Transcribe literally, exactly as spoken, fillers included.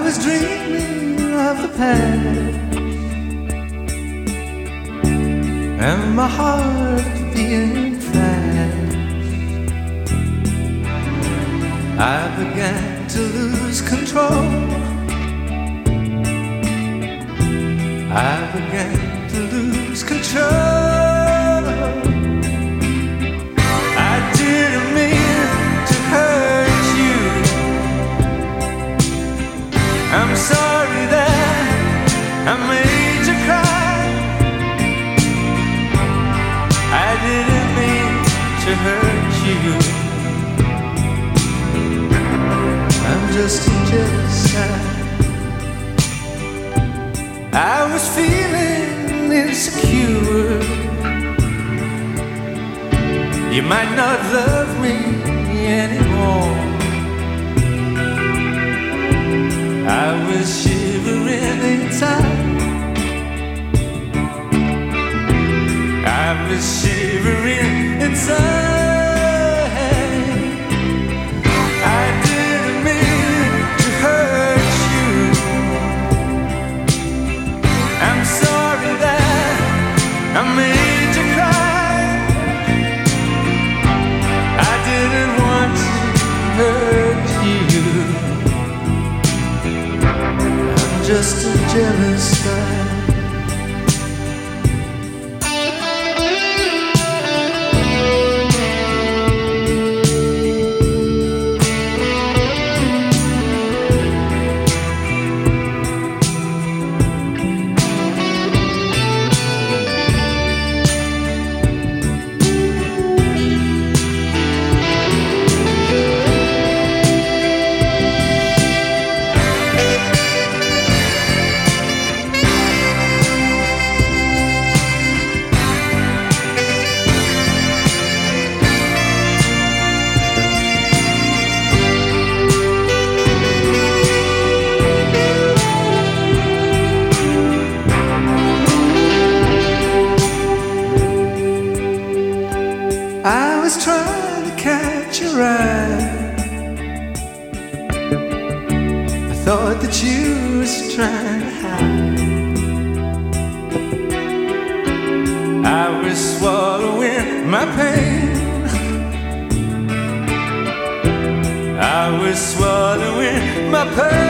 was dreaming of the past, and my heart beating fast. I began to lose control. I began to lose control. I didn't mean to hurt you. I'm sorry that I made you cry. I didn't mean to hurt you. I'm just a jealous guy. I was feeling insecure. You might not love me anymore. I was shivering inside. I was shivering inside. I didn't mean to hurt you. I'm sorry that I made you cry. I didn't want to hurt you. I'm just a jealous guy. I was trying to catch your eye. I thought that you was trying to hide. I was swallowing my pain. I was swallowing my pain.